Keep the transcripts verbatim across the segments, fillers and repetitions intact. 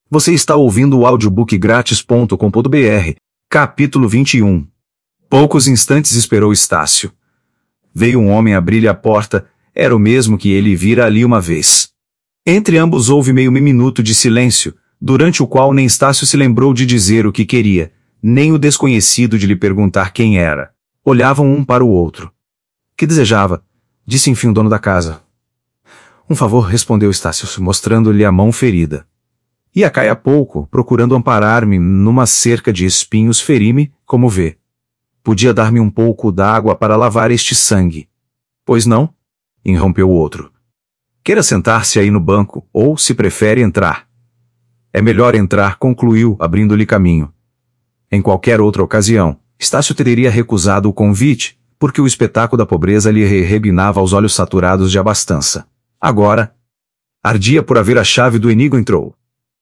Você está ouvindo o audiobook grátis ponto com ponto br, capítulo vinte e um. Poucos instantes esperou Estácio. Veio um homem abrir-lhe a porta, era o mesmo que ele vira ali uma vez. Entre ambos houve meio minuto de silêncio, durante o qual nem Estácio se lembrou de dizer o que queria, nem o desconhecido de lhe perguntar quem era. Olhavam um para o outro. Que desejava? Disse enfim o dono da casa. Um favor, respondeu Estácio, mostrando-lhe a mão ferida. Ia cai há pouco, procurando amparar-me numa cerca de espinhos, feri-me, como vê. Podia dar-me um pouco d'água para lavar este sangue. Pois não? Interrompeu o outro. Queira sentar-se aí no banco, ou, se prefere, entrar. É melhor entrar, concluiu, abrindo-lhe caminho. Em qualquer outra ocasião, Estácio teria recusado o convite, porque o espetáculo da pobreza lhe rebinava aos olhos saturados de abastança. Agora, ardia por haver a chave do enigma entrou.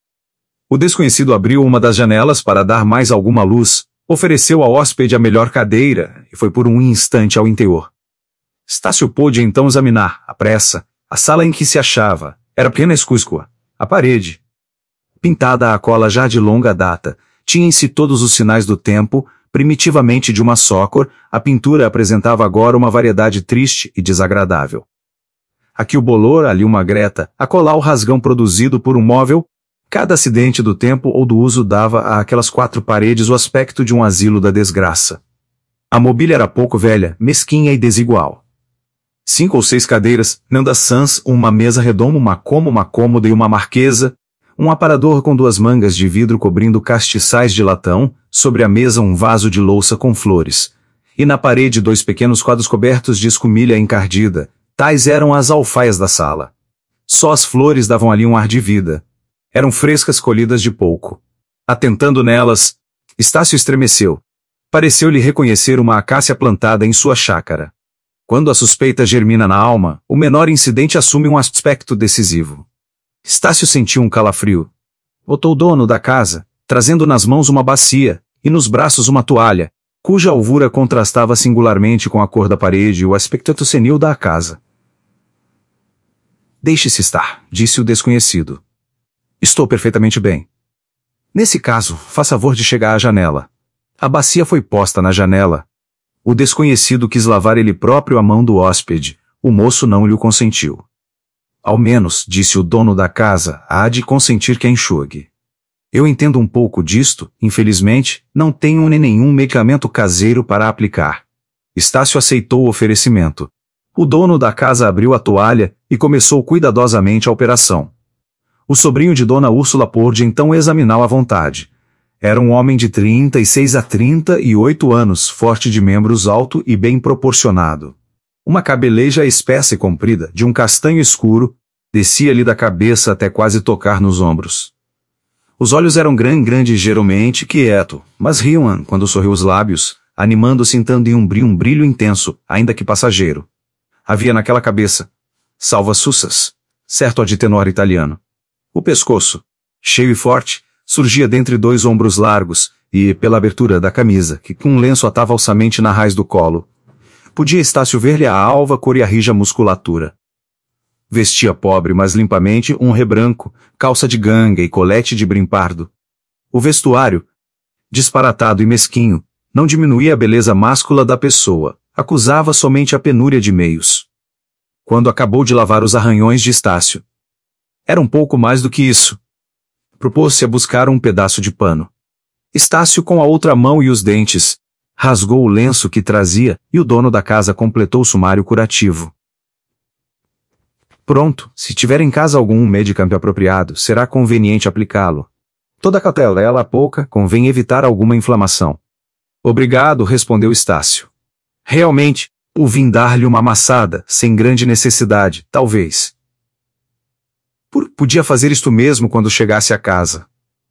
O desconhecido abriu uma das janelas para dar mais alguma luz, ofereceu ao hóspede a melhor cadeira e foi por um instante ao interior. Estácio pôde então examinar, à pressa, a sala em que se achava. Era pequena escúscua. A parede, pintada à cola já de longa data, tinha em si todos os sinais do tempo, primitivamente de uma só cor, a pintura apresentava agora uma variedade triste e desagradável. Aqui o bolor, ali uma greta, acolá o rasgão produzido por um móvel. Cada acidente do tempo ou do uso dava àquelas quatro paredes o aspecto de um asilo da desgraça. A mobília era pouco velha, mesquinha e desigual. Cinco ou seis cadeiras, nandas sãs, uma mesa redonda, uma coma, uma cômoda e uma marquesa, um aparador com duas mangas de vidro cobrindo castiçais de latão, sobre a mesa um vaso de louça com flores, e na parede dois pequenos quadros cobertos de escumilha encardida. Tais eram as alfaias da sala. Só as flores davam ali um ar de vida. Eram frescas colhidas de pouco. Atentando nelas, Estácio estremeceu. Pareceu-lhe reconhecer uma acácia plantada em sua chácara. Quando a suspeita germina na alma, o menor incidente assume um aspecto decisivo. Estácio sentiu um calafrio. Voltou o dono da casa, trazendo nas mãos uma bacia, e nos braços uma toalha, cuja alvura contrastava singularmente com a cor da parede e o aspecto senil da casa. Deixe-se estar, disse o desconhecido. Estou perfeitamente bem. Nesse caso, faça favor de chegar à janela. A bacia foi posta na janela. O desconhecido quis lavar ele próprio a mão do hóspede. O moço não lhe consentiu. Ao menos, disse o dono da casa, há de consentir que a enxugue. Eu entendo um pouco disto, infelizmente, não tenho nem nenhum medicamento caseiro para aplicar. Estácio aceitou o oferecimento. O dono da casa abriu a toalha e começou cuidadosamente a operação. O sobrinho de Dona Úrsula pôde então examiná-lo à vontade. Era um homem de trinta e seis a trinta e oito anos, forte de membros, alto e bem proporcionado. Uma cabeleja espessa e comprida, de um castanho escuro, descia-lhe da cabeça até quase tocar nos ombros. Os olhos eram grande, grande e geralmente quieto, mas riam quando sorriu os lábios, animando-se então em um brilho, um brilho intenso, ainda que passageiro. Havia naquela cabeça, salva sussas, certo de tenor italiano. O pescoço, cheio e forte, surgia dentre dois ombros largos, e, pela abertura da camisa, que com um lenço atava alçamente na raiz do colo, podia Estácio ver-lhe a alva cor e a rija musculatura. Vestia pobre, mas limpamente, um rebranco, calça de ganga e colete de brim pardo. O vestuário, disparatado e mesquinho, não diminuía a beleza máscula da pessoa, acusava somente a penúria de meios. Quando acabou de lavar os arranhões de Estácio, era um pouco mais do que isso. Propôs-se a buscar um pedaço de pano. Estácio, com a outra mão e os dentes, rasgou o lenço que trazia, e o dono da casa completou o sumário curativo. Pronto, se tiver em casa algum medicamento apropriado, será conveniente aplicá-lo. Toda cautela ela pouca, convém evitar alguma inflamação. Obrigado, respondeu Estácio. Realmente, o vim dar-lhe uma amassada, sem grande necessidade, talvez. Por, podia fazer isto mesmo quando chegasse a casa.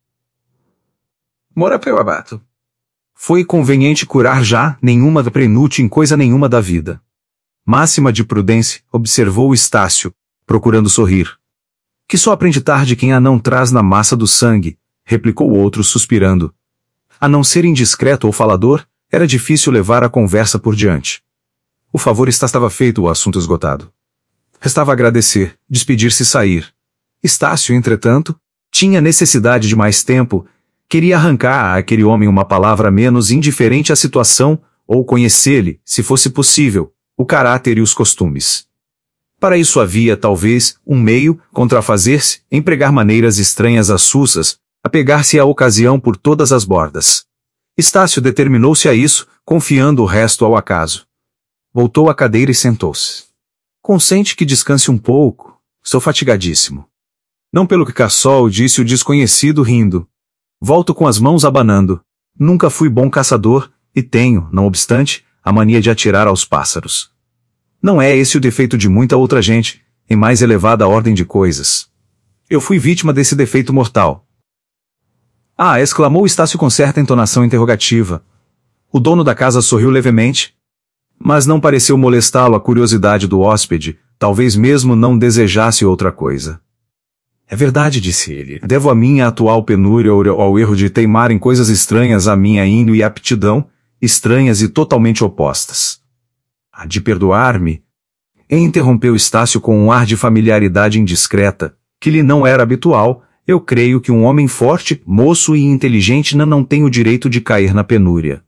Mora pelo abato. Foi conveniente curar já, nenhuma prenútil em coisa nenhuma da vida. Máxima de prudência, observou Estácio, procurando sorrir. Que só aprende tarde quem a não traz na massa do sangue, replicou o outro suspirando. A não ser indiscreto ou falador, era difícil levar a conversa por diante. O favor estava feito, o assunto esgotado. Restava agradecer, despedir-se e sair. Estácio, entretanto, Tinha necessidade de mais tempo, queria arrancar a aquele homem uma palavra menos indiferente à situação, ou conhecer-lhe, se fosse possível, o caráter e os costumes. Para isso havia, talvez, um meio, contrafazer-se, empregar maneiras estranhas às sussas, apegar-se à ocasião por todas as bordas. Estácio determinou-se a isso, confiando o resto ao acaso. Voltou à cadeira e sentou-se. Consente que descanse um pouco, estou fatigadíssimo. Não pelo que Cassol, disse o desconhecido rindo. Volto com as mãos abanando. Nunca fui bom caçador, e tenho, não obstante, a mania de atirar aos pássaros. Não é esse o defeito de muita outra gente, em mais elevada ordem de coisas. Eu fui vítima desse defeito mortal. Ah, exclamou Estácio com certa entonação interrogativa. O dono da casa sorriu levemente, mas não pareceu molestá-lo a curiosidade do hóspede, talvez mesmo não desejasse outra coisa. É verdade, disse ele. Devo a minha atual penúria ao, ao erro de teimar em coisas estranhas à minha índole e aptidão, estranhas e totalmente opostas. Há de perdoar-me? Interrompeu Estácio com um ar de familiaridade indiscreta, que lhe não era habitual. Eu creio que um homem forte, moço e inteligente não, não tem o direito de cair na penúria.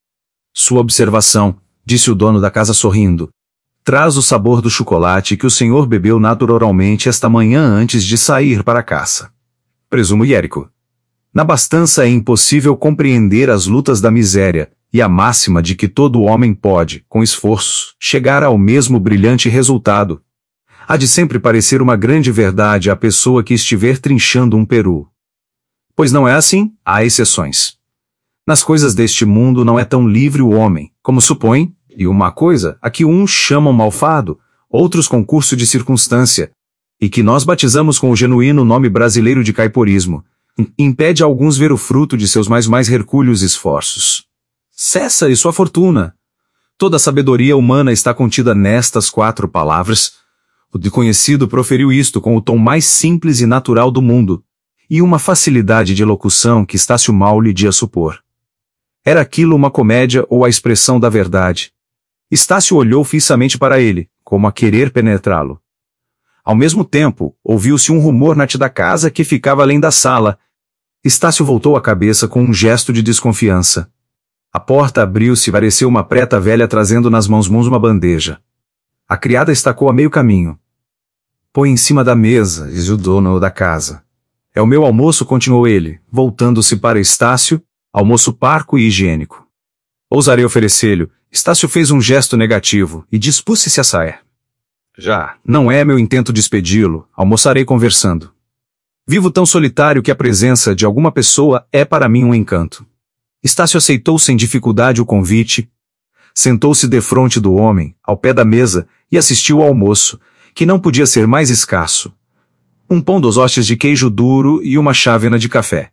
Sua observação, disse o dono da casa sorrindo, traz o sabor do chocolate que o senhor bebeu naturalmente esta manhã antes de sair para a caça. Presumo hiérico. Na abastança é impossível compreender as lutas da miséria, e a máxima de que todo homem pode, com esforço, chegar ao mesmo brilhante resultado. Há de sempre parecer uma grande verdade à pessoa que estiver trinchando um peru. Pois não é assim, há exceções. Nas coisas deste mundo não é tão livre o homem, como supõe, e uma coisa a que uns chamam malfado, outros concurso de circunstância, e que nós batizamos com o genuíno nome brasileiro de caiporismo, impede a alguns ver o fruto de seus mais mais hercúleos esforços. Cessa e sua fortuna. Toda a sabedoria humana está contida nestas quatro palavras. O desconhecido proferiu isto com o tom mais simples e natural do mundo, e uma facilidade de elocução que Estácio mal lhe dia supor. Era aquilo uma comédia ou a expressão da verdade? Estácio olhou fixamente para ele, como a querer penetrá-lo. Ao mesmo tempo, ouviu-se um rumor na da casa que ficava além da sala. Estácio voltou a cabeça com um gesto de desconfiança. A porta abriu-se e pareceu uma preta velha trazendo nas mãos uma bandeja. A criada estacou a meio caminho. Põe em cima da mesa, disse o dono da casa. É o meu almoço, continuou ele, voltando-se para Estácio, almoço parco e higiênico. Ousarei oferecer-lhe. Estácio fez um gesto negativo e dispôs-se a sair. Já, não é meu intento despedi-lo, almoçarei conversando. Vivo tão solitário que a presença de alguma pessoa é para mim um encanto. Estácio aceitou sem dificuldade o convite, sentou-se defronte do homem, ao pé da mesa, e assistiu ao almoço, que não podia ser mais escasso. Um pão dos hostes de queijo duro e uma chávena de café.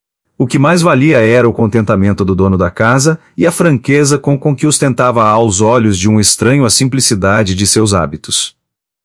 O que mais valia era o contentamento do dono da casa e a franqueza com, com que ostentava aos olhos de um estranho a simplicidade de seus hábitos.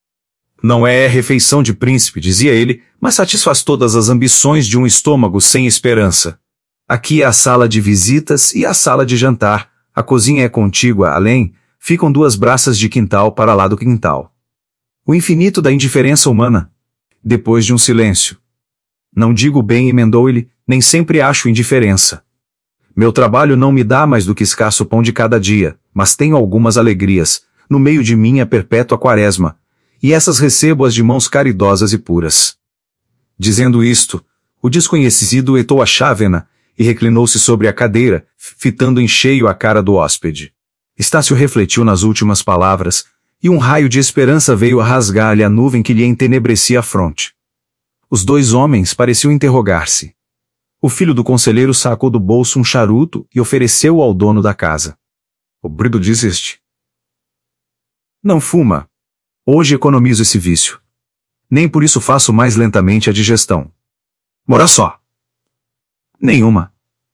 Não é refeição de príncipe, dizia ele, mas satisfaz todas as ambições de um estômago sem esperança. Aqui é a sala de visitas e a sala de jantar, a cozinha é contígua, além, ficam duas braças de quintal para lá do quintal. O infinito da indiferença humana. Depois de um silêncio. Não digo bem, emendou-ele, nem sempre acho indiferença. Meu trabalho não me dá mais do que escasso pão de cada dia, mas tenho algumas alegrias, no meio de minha perpétua quaresma, e essas recebo-as de mãos caridosas e puras. Dizendo isto, o desconhecido etou a chávena e reclinou-se sobre a cadeira, fitando em cheio a cara do hóspede. Estácio refletiu nas últimas palavras, e um raio de esperança veio a rasgar-lhe a nuvem que lhe entenebrecia a fronte. Os dois homens pareciam interrogar-se. O filho do conselheiro sacou do bolso um charuto e ofereceu-o ao dono da casa. O brido desiste. Não fuma. Hoje economizo esse vício. Nem por isso faço mais lentamente a digestão. Mora só. Nenhuma.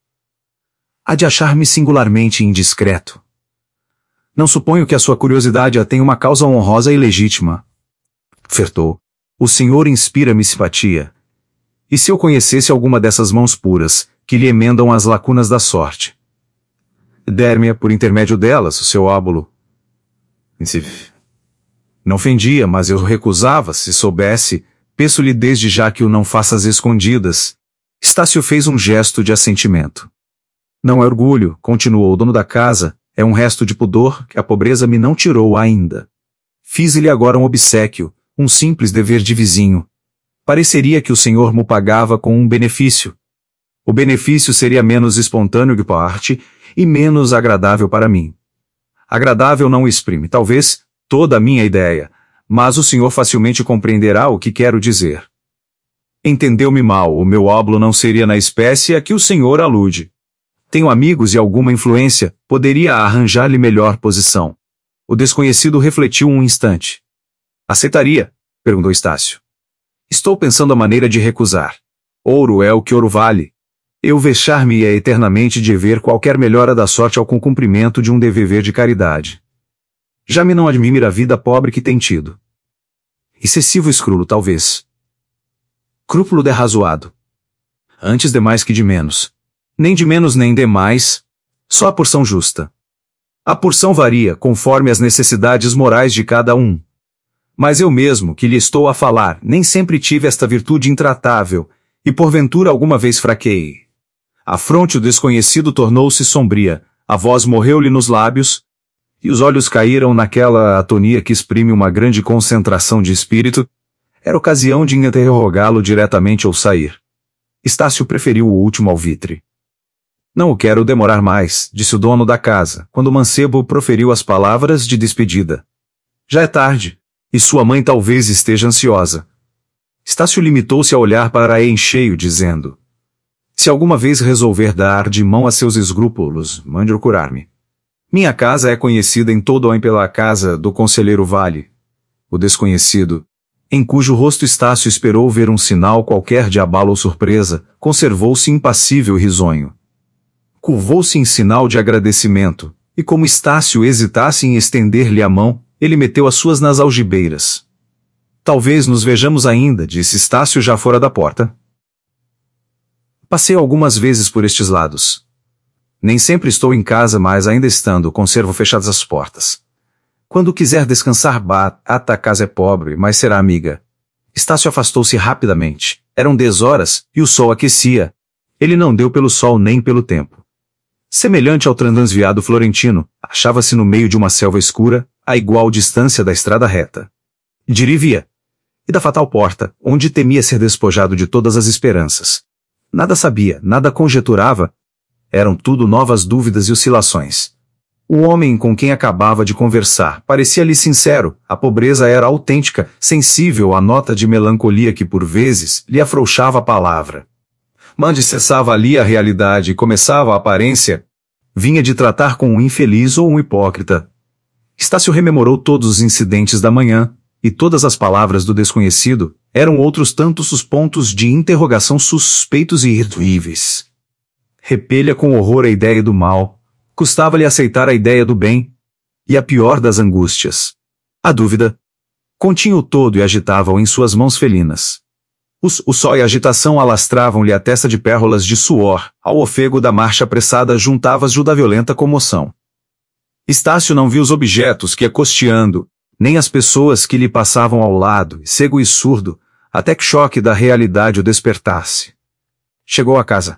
Há de achar-me singularmente indiscreto. Não suponho que a sua curiosidade a tenha uma causa honrosa e legítima. Fertou. O senhor inspira-me simpatia. E se eu conhecesse alguma dessas mãos puras, que lhe emendam as lacunas da sorte? Der-me-a por intermédio delas, o seu óbulo. Não ofendia, mas eu recusava, se soubesse, Peço-lhe desde já que o não faças escondidas. Estácio fez um gesto de assentimento. Não é orgulho, continuou o dono da casa, é um resto de pudor que a pobreza me não tirou ainda. Fiz-lhe agora um obséquio, um simples dever de vizinho. Pareceria que o senhor mo pagava com um benefício. O benefício seria menos espontâneo de parte e menos agradável para mim. Agradável não exprime, talvez, toda a minha ideia, mas o senhor facilmente compreenderá o que quero dizer. Entendeu-me mal, o meu óbolo não seria na espécie a que o senhor alude. Tenho amigos e alguma influência, poderia arranjar-lhe melhor posição. O desconhecido refletiu um instante. Aceitaria? Perguntou Estácio. Estou pensando a maneira de recusar. Ouro é o que ouro vale. Eu vexar-me-ia eternamente de ver qualquer melhora da sorte ao cumprimento de um dever de caridade. Já me não admira a vida pobre que tem tido. Excessivo escrúpulo, talvez. Crúpulo derrazoado. Antes de mais que de menos. Nem de menos nem de mais. Só a porção justa. A porção varia conforme as necessidades morais de cada um. Mas eu mesmo, que lhe estou a falar, nem sempre tive esta virtude intratável, e porventura alguma vez fraquei. A fronte do desconhecido tornou-se sombria, a voz morreu-lhe nos lábios, e os olhos caíram naquela atonia que exprime uma grande concentração de espírito. Era ocasião de interrogá-lo diretamente ou sair. Estácio preferiu o último alvitre. Não o quero demorar mais, disse o dono da casa, quando o mancebo proferiu as palavras de despedida. Já é tarde, e sua mãe talvez esteja ansiosa. Estácio limitou-se a olhar para a em cheio, dizendo: se alguma vez resolver dar de mão a seus escrúpulos, mande procurar-me. Minha casa é conhecida em todo o pela casa do conselheiro Vale. O desconhecido, em cujo rosto Estácio esperou ver um sinal qualquer de abalo ou surpresa, conservou-se impassível e risonho. Curvou-se em sinal de agradecimento, e como Estácio hesitasse em estender-lhe a mão, ele meteu as suas nas algibeiras. Talvez nos vejamos ainda, disse Estácio já fora da porta. Passei algumas vezes por estes lados. Nem sempre estou em casa, mas ainda estando, conservo fechadas as portas. Quando quiser descansar, bata, a casa é pobre, mas será amiga. Estácio afastou-se rapidamente. Eram dez horas, e o sol aquecia. Ele não deu pelo sol nem pelo tempo. Semelhante ao transviado florentino, achava-se no meio de uma selva escura, a igual distância da estrada reta. Dirivia. E da fatal porta, onde temia ser despojado de todas as esperanças. Nada sabia, nada conjeturava. Eram tudo novas dúvidas e oscilações. O homem com quem acabava de conversar parecia-lhe sincero, a pobreza era autêntica, sensível à nota de melancolia que por vezes lhe afrouxava a palavra. Mande cessava ali a realidade e começava a aparência. Vinha de tratar com um infeliz ou um hipócrita. Estácio rememorou todos os incidentes da manhã, e todas as palavras do desconhecido eram outros tantos os pontos de interrogação suspeitos e irredutíveis. Repelha com horror a ideia do mal, custava-lhe aceitar a ideia do bem, e a pior das angústias, a dúvida. Continha o todo e agitava-o em suas mãos felinas. Os, o sol e a agitação alastravam-lhe a testa de pérrolas de suor, ao ofego da marcha apressada juntava-se da violenta comoção. Estácio não viu os objetos que ia costeando, nem as pessoas que lhe passavam ao lado, cego e surdo, até que choque da realidade o despertasse. Chegou à casa.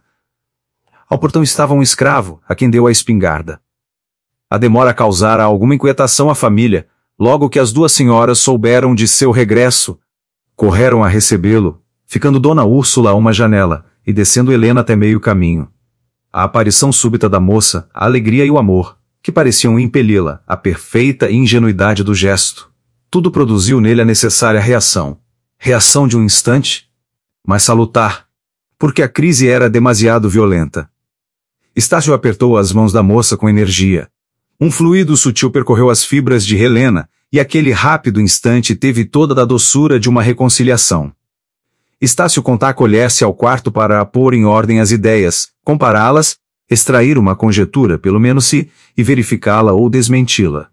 Ao portão estava um escravo, a quem deu a espingarda. A demora causara alguma inquietação à família, logo que as duas senhoras souberam de seu regresso. Correram a recebê-lo, ficando Dona Úrsula a uma janela, e descendo Helena até meio caminho. A aparição súbita da moça, a alegria e o amor, que pareciam impeli-la, a perfeita ingenuidade do gesto. Tudo produziu nele a necessária reação. Reação de um instante, mas salutar, porque a crise era demasiado violenta. Estácio apertou as mãos da moça com energia. Um fluido sutil percorreu as fibras de Helena, e aquele rápido instante teve toda a doçura de uma reconciliação. Estácio conta acolher-se ao quarto para pôr em ordem as ideias, compará-las, extrair uma conjetura pelo menos se, e verificá-la ou desmenti-la.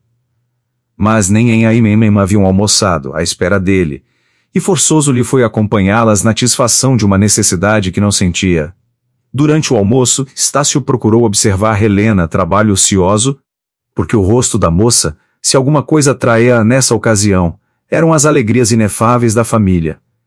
Mas nem em Aimemem haviam almoçado, à espera dele, e forçoso lhe foi acompanhá-las na satisfação de uma necessidade que não sentia. Durante o almoço, Estácio procurou observar Helena, trabalho ocioso, porque o rosto da moça, se alguma coisa atraía nessa ocasião, eram as alegrias inefáveis da família.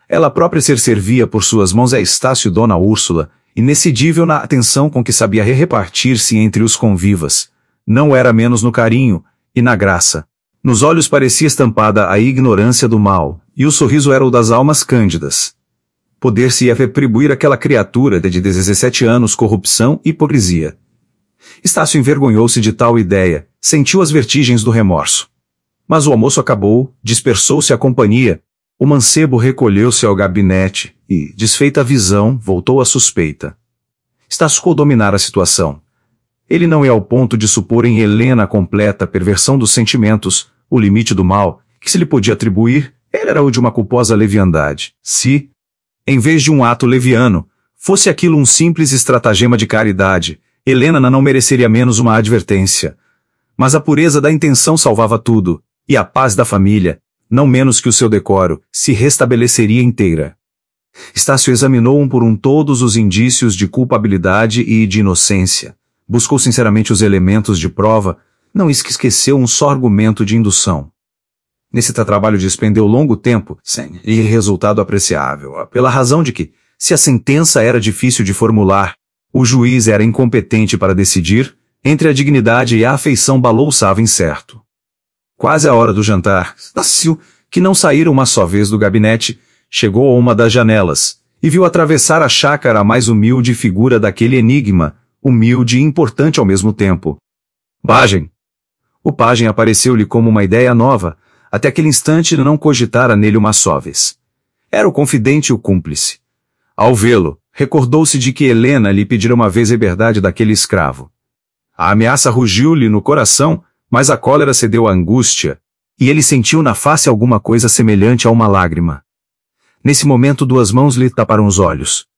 ela própria ser servia por suas mãos a Estácio e Dona Úrsula, inexcedível na atenção com que sabia repartir-se entre os convivas. Não era menos no carinho e na graça. Nos olhos parecia estampada a ignorância do mal, e o sorriso era o das almas cândidas. Poder-se atribuir àquela criatura de dezessete anos corrupção e hipocrisia. Estácio envergonhou-se de tal ideia, sentiu as vertigens do remorso. Mas o almoço acabou, dispersou-se a companhia, o mancebo recolheu-se ao gabinete e, desfeita a visão, voltou à suspeita. Estácio ficou dominar a situação. Ele não é ao ponto de supor em Helena a completa perversão dos sentimentos, o limite do mal, que se lhe podia atribuir, era o de uma culposa leviandade. Se, em vez de um ato leviano, fosse aquilo um simples estratagema de caridade, Helena não mereceria menos uma advertência. Mas a pureza da intenção salvava tudo, e a paz da família, não menos que o seu decoro, se restabeleceria inteira. Estácio examinou um por um todos os indícios de culpabilidade e de inocência, buscou sinceramente os elementos de prova, não esqueceu um só argumento de indução. Nesse trabalho despendeu longo tempo, sem e resultado apreciável, pela razão de que, se a sentença era difícil de formular, o juiz era incompetente para decidir, entre a dignidade e a afeição balouçava incerto. Quase à hora do jantar, Estácio, que não saíra uma só vez do gabinete, chegou a uma das janelas, e viu atravessar a chácara a mais humilde figura daquele enigma, humilde e importante ao mesmo tempo. Pajem! O pajem apareceu-lhe como uma ideia nova, até aquele instante não cogitara nele uma só vez. Era o confidente e o cúmplice. Ao vê-lo, recordou-se de que Helena lhe pedira uma vez a liberdade daquele escravo. A ameaça rugiu-lhe no coração, mas a cólera cedeu à angústia, e ele sentiu na face alguma coisa semelhante a uma lágrima. Nesse momento duas mãos lhe taparam os olhos.